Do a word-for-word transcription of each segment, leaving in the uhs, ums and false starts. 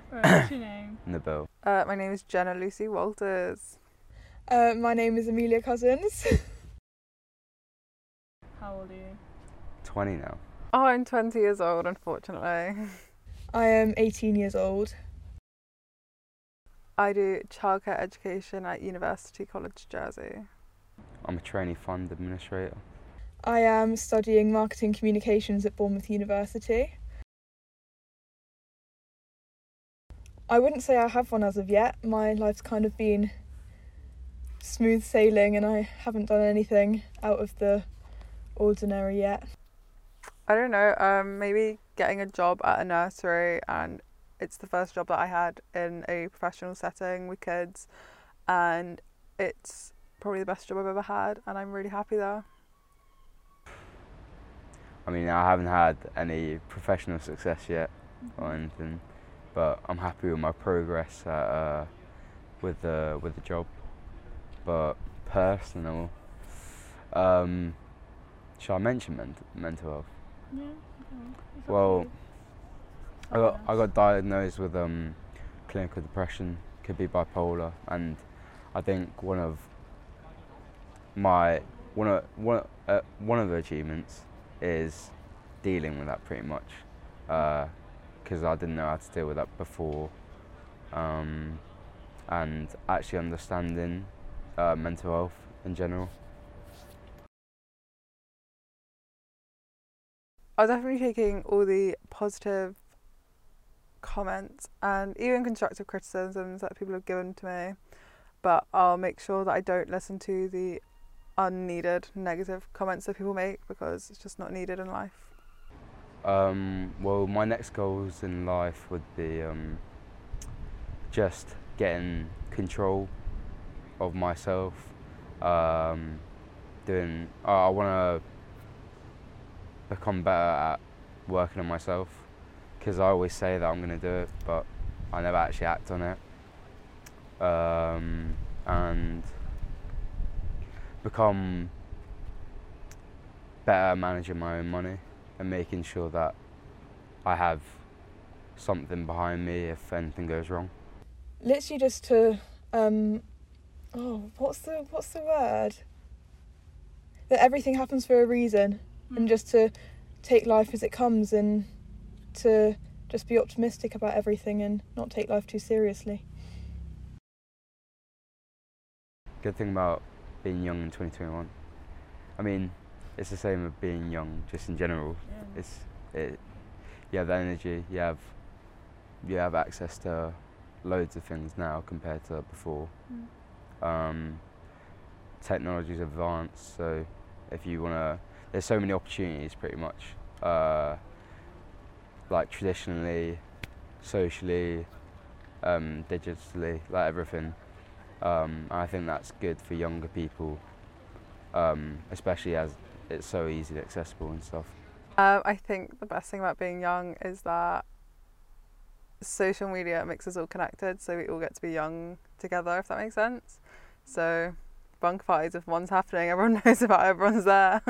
Right, what's your name? Nabil. Uh, my name is Jenna Lucy Walters. Uh, my name is Amelia Cousins. How old are you? twenty now. Oh, I'm twenty years old, unfortunately. I am eighteen years old. I do childcare education at University College Jersey. I'm a trainee fund administrator. I am studying marketing communications at Bournemouth University. I wouldn't say I have one as of yet. My life's kind of been smooth sailing and I haven't done anything out of the ordinary yet. I don't know, um, maybe getting a job at a nursery, and it's the first job that I had in a professional setting with kids, and it's probably the best job I've ever had, and I'm really happy there. I mean, I haven't had any professional success yet or anything, but I'm happy with my progress at, uh, with the with the job. But personal, um, shall I mention ment- mental health? Yeah. Okay. Well, I got I got diagnosed with um, clinical depression, could be bipolar, and I think one of my one of one uh, one of the achievements is dealing with that pretty much, because uh, I didn't know how to deal with that before, um, and actually understanding uh, mental health in general. I was definitely taking all the positive comments and even constructive criticisms that people have given to me, but I'll make sure that I don't listen to the unneeded negative comments that people make, because it's just not needed in life. Um, well, my next goals in life would be um, just getting control of myself. Um, doing, uh, I want to become better at working on myself, because I always say that I'm going to do it, but I never actually act on it. Um, and become better at managing my own money and making sure that I have something behind me if anything goes wrong. Literally just to, um, oh, what's the what's the word? That everything happens for a reason, mm. and just to take life as it comes, and to just be optimistic about everything and not take life too seriously. Good thing about being young in twenty twenty-one. I mean, it's the same with being young, just in general. Yeah. It's it. You have the energy. You have you have access to loads of things now compared to before. Mm. Um, technology's advanced, so if you wanna, there's so many opportunities, pretty much. Uh, like traditionally, socially, um, digitally, like everything. Um, I think that's good for younger people, um, especially as it's so easily accessible and stuff. Um, I think the best thing about being young is that social media makes us all connected, so we all get to be young together, if that makes sense. So bunk parties, if one's happening, everyone knows about it, everyone's there.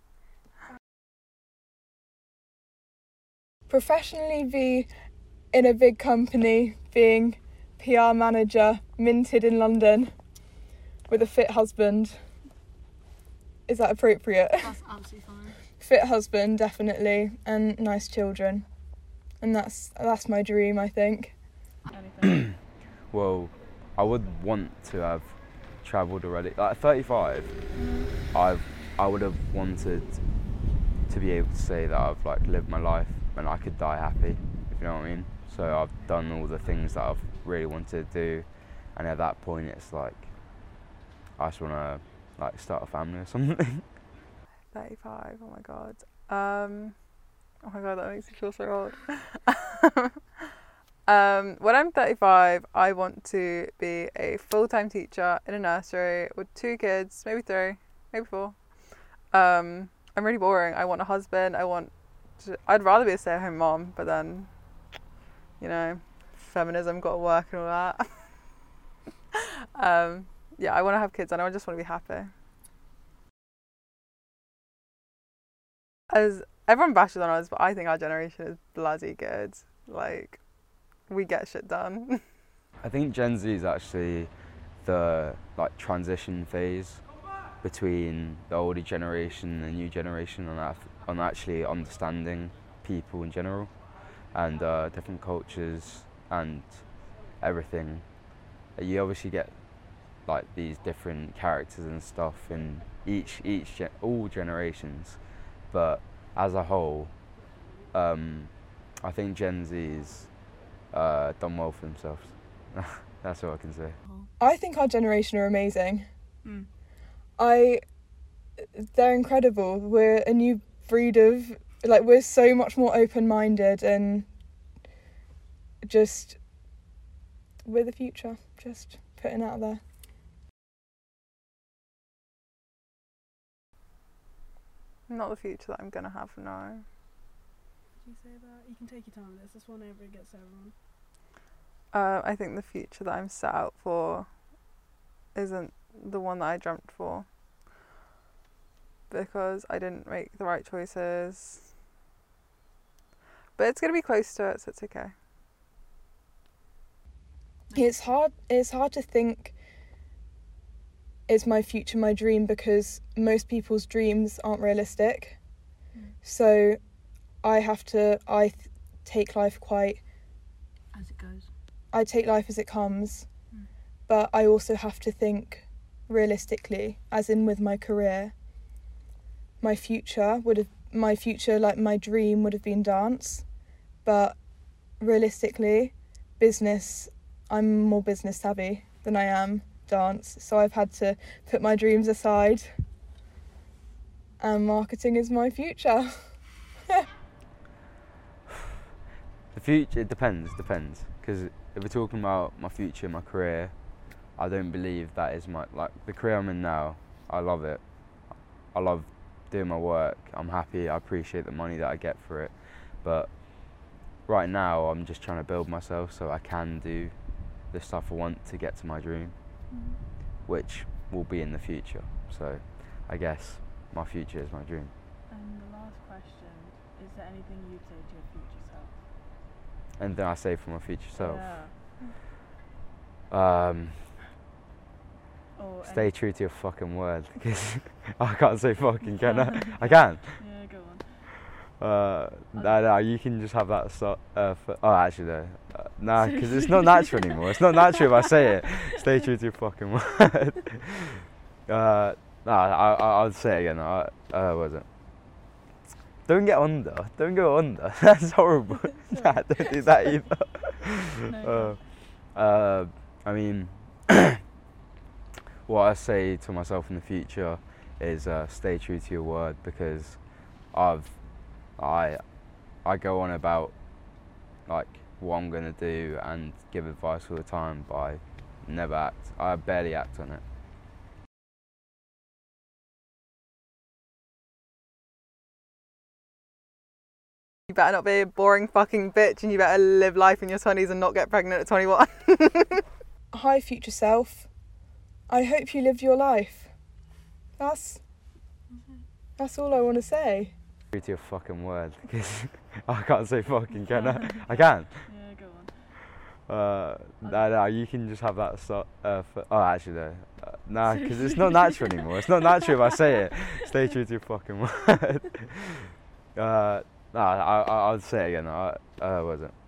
Professionally, be in a big company, being P R manager, minted in London, with a fit husband. Is that appropriate? That's absolutely fine. Fit husband, definitely, and nice children. And that's that's my dream, I think. Anything? Well, I would want to have travelled already. Like at thirty-five, mm-hmm. I've I would have wanted to be able to say that I've like lived my life and I could die happy, if you know what I mean. So I've done all the things that I've really wanted to do, and at that point it's like I just want to like start a family or something. thirty-five, oh my god. Um, oh my god, that makes me feel so old. um, when I'm thirty-five, I want to be a full-time teacher in a nursery with two kids, maybe three, maybe four. Um, I'm really boring. I want a husband. I want to, I'd rather be a stay-at-home mom, but then, you know, feminism, got to work and all that. um, yeah, I want to have kids and I just want to be happy. As everyone bashes on us, but I think our generation is bloody good. Like, we get shit done. I think Gen Z is actually the like transition phase between the older generation and the new generation on that, on actually understanding people in general and uh, different cultures and everything. You obviously get like these different characters and stuff in each each gen- all generations, but as a whole, um, I think Gen Z's uh, done well for themselves. That's all I can say. I think our generation are amazing. Mm. I, they're incredible. We're a new breed of, like, we're so much more open-minded and just, we're the future. Just putting it out there. Not the future that I'm gonna have, no. Did you say that? You can take your time with this. This one over gets everyone. Uh, I think the future that I'm set out for isn't the one that I dreamt for, because I didn't make the right choices. But it's gonna be close to it, so it's okay. It's hard. It's hard to think. Is my future my dream, because most people's dreams aren't realistic. Mm. So, I have to. I th- take life quite. As it goes. I take life as it comes, Mm. but I also have to think realistically, as in with my career. My future would have. My future, like my dream, would have been dance, but realistically, business. I'm more business savvy than I am dance, so I've had to put my dreams aside, and marketing is my future. The future, it depends, depends. Because if we're talking about my future, my career, I don't believe that is my, like, the career I'm in now, I love it. I love doing my work, I'm happy, I appreciate the money that I get for it. But right now, I'm just trying to build myself so I can do the stuff I want to get to my dream, Mm. which will be in the future. So I guess my future is my dream. And the last question, is there anything you'd say to your future self? And then I say for my future self, Yeah. um, Or stay any- true to your fucking word. Because I can't say fucking, can I? I can. Yeah, go on. Uh, no, no, you can just have that. So, uh, for, oh, actually, no. Uh, nah, because it's not natural anymore. It's not natural if I say it. Stay true to your fucking word. uh, nah, I, I, I'll say it again. I, uh, what was it? Don't get under. Don't go under. That's horrible. Nah, don't do that either. No, uh, uh, I mean, what I say to myself in the future is uh, stay true to your word, because I've I I go on about like what I'm gonna do and give advice all the time, but I never act. I barely act on it. You better not be a boring fucking bitch, and you better live life in your twenties and not get pregnant at twenty-one. Hi, future self. I hope you lived your life. That's that's all I want to say. True to your fucking word, because I can't say fucking, can I? I can. Yeah, go on. Uh, no, no, you can just have that. So, uh, for, oh, actually, no. Uh, nah, because it's not natural anymore. It's not natural if I say it. Stay true to your fucking word. uh, nah, I, I, I'll say it again. I, uh, what was it?